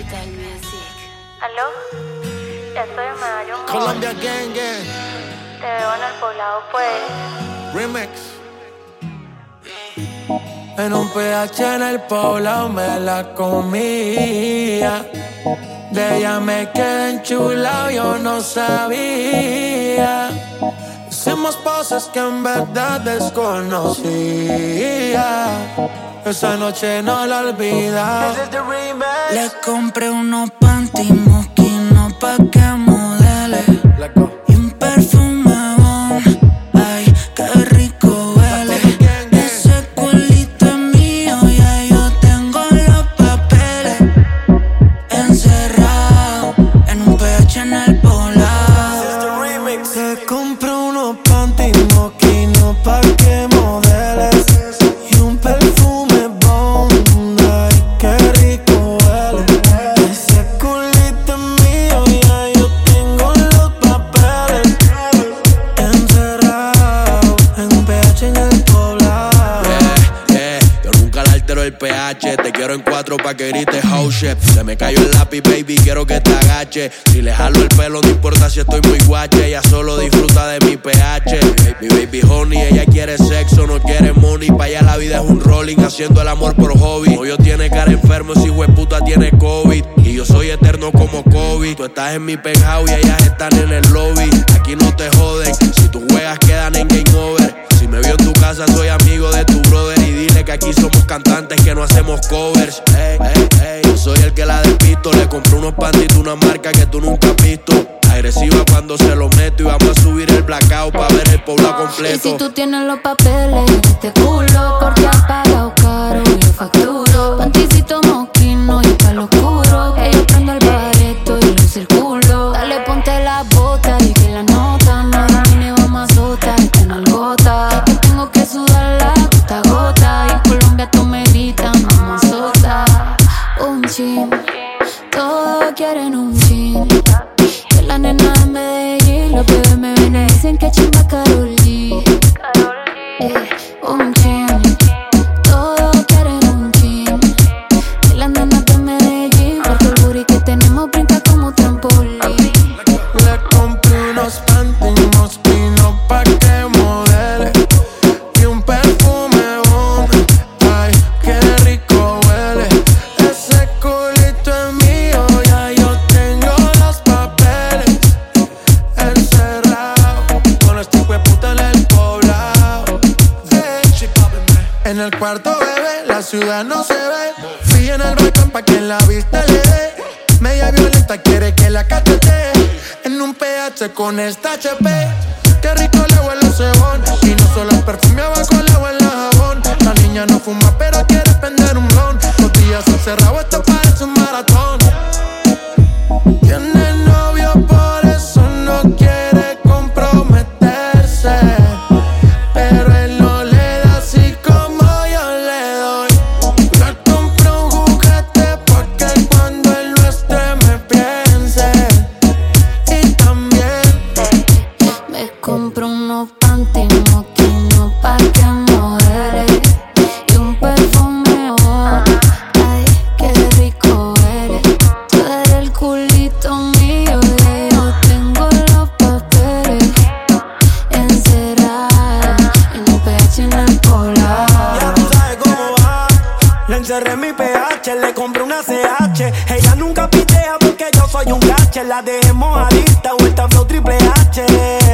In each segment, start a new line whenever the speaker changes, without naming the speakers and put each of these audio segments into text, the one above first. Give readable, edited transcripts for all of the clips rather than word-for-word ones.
Capital Music.
¿Aló? Estoy en Medallo.
Colombia Gang Gang.
Te veo en el poblado, pues.
Remix.
En un PH en el poblado me la comía. De ella me quedé enchulado, yo no sabía. Hicimos cosas que en verdad desconocía. Esa noche no la olvida.
Le compré unos panty mosquinos pa' que modele y un perfume bon. Ay, qué rico huele. Ese culito es mío, ya yo tengo los papeles encerrado en un PH en el poblado.
Le compré unos panty mosquinos pa' que modeles y un perfume bon. Ay, qué rico huele. Ese culito es mío, ya yo tengo los papeles encerrado en un PH en el poblado.
Yo nunca le altero el pH. Te quiero en 4 pa' que grites oh shit. Se me cayó el lápiz, baby, quiero que te agache. Si le jalo el pelo, no importa si estoy muy guache. Ella solo disfruta de mi pH. Mi baby honey, ella quiere sexo, no quiere money. Pa' allá la vida es un rolling, haciendo el amor por hobby. Novio tiene cara enfermo, ese hijueputa tiene COVID. Y yo soy eterno como Kobe. Tú estás en mi penthouse y ellas están en el lobby. Aquí no te joden, si tus juegas quedan en game over. Si me vio en tu casa, soy amigo de tu brother. Y dile que aquí somos cantantes que no hacemos covers. Yo soy el que la despisto. Le compré unos panties de una marca que tú nunca has visto. Agresiva cuando se lo meto. Y vamos a subir el blackout pa' ver el poblado completo.
Y si tú tienes los papeles, este culo, porque has pagado caro, yo facturo. Panticito mosquino y palo oscuro, que yo prendo el bareto y lo circulo. Dale, ponte la bota y que la nota no domine, vamos a azotar esta nalgota. Que tengo que sudarla gota a gota. Y en Colombia tú me gritas, mamá sota. Un chin, todos quieren un chin. Que la nena de Medellín, los bebés me ven y dicen que chimba Karol G. Un chin, todos quieren un chin. Que la nena de Medellín, porque el booty que tenemos brinca como trampolín.
Le compré unos panties mosquinos pa' que modele y un perfume bon. Ay, qué rico huele. Ese culito es mío, ya yo tengo los papeles encerrado con este hijueputa en el poblado. En el cuarto, bebé, la ciudad no se ve. Fui en el balcón pa' que la vista le dé. Media violenta quiere que la cachete en un PH con esta HP. Qué rico le huele el cebón. Y no solo el perfume, abajo le huele el jabón. La niña no fuma pero quiere prender un blon. Los días encerrados, esto parece un maratón. Tiene novio, por eso no quiere comprometerse. Pero él no le da así como yo le doy. Le compré un juguete porque cuando él no esté me piense. Y también
Me compro unos panties mosquinos pa' que modele y un perfume bon. Ay, qué rico eres. Tú eres el culito mío, y yo tengo los papeles encerrados en un PH en el poblado.
Ya tú sabes cómo va. Le encerré en mi PH, le compré una CH. Ella nunca pitea porque yo soy un gache. La dejé mojadita, vuelta flow triple H.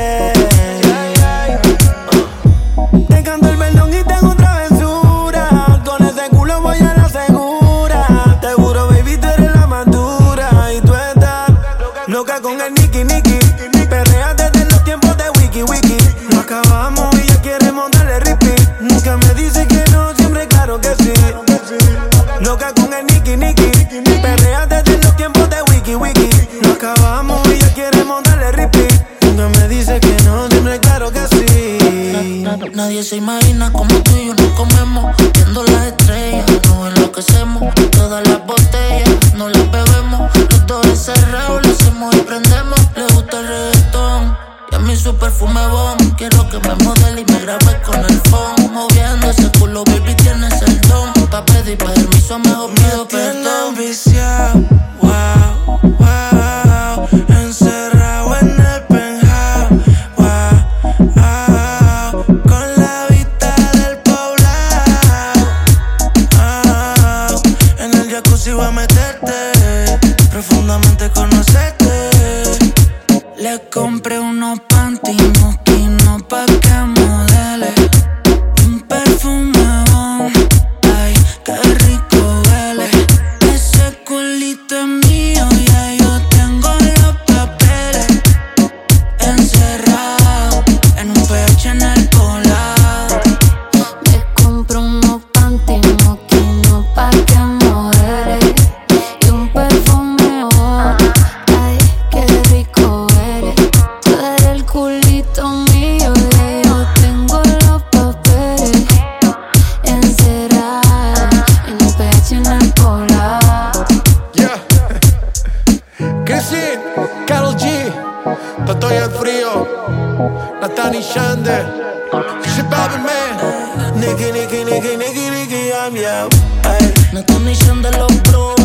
Te canto el perdón y tengo travesura. Con ese culo voy a la segura. Te juro, baby, tú eres la madura. Y tú estás loca con el Nicky Nicky. Perrea desde los tiempos de Wiki Wiki. Lo acabamos y ya queremos darle repeat. Nunca me dice que no, siempre claro que sí. Loca con el Nicky Nicky. Perrea desde los tiempos de Wiki Wiki. Lo acabamos y ya queremos darle repeat. Nunca me dice que no, siempre claro que sí.
Nadie se imagina como tú y yo nos comemos. Viendo las estrellas, nos enloquecemos. Todas las botellas, no las bebemos. Los dos encerrados, lo hacemos y prendemos. Le gusta el reggaetón y a mí su perfume bon. Quiero que me modele y me grabe con el phone. Moviendo ese culo, baby, tienes el don. Pa' pedir permiso, mejor pido perdón.
Viciado,
voy a meterte, profundamente conocerte.
Le compré unos panty mosquinos pa' que modele. Un perfume bon, ay, qué rico huele. Ese culito es mío, ya yo tengo los papeles. Encerrado en un pecho en el poblado.
Me compro unos panty mosquinos pa' que modele. Y un perfume bon, ay, qué rico eres. Tú eres el culito mío, ya yo tengo los papeles. Encerrada en un pecho en el poblado.
Yeah. Chrissy, Karol G, Toto y el Frío, Nathan y Shande, Shit Bobby Man.
Nicky, Nicky, Nicky, Nicky, Nicky, I'm yo.
No están diciendo los bros.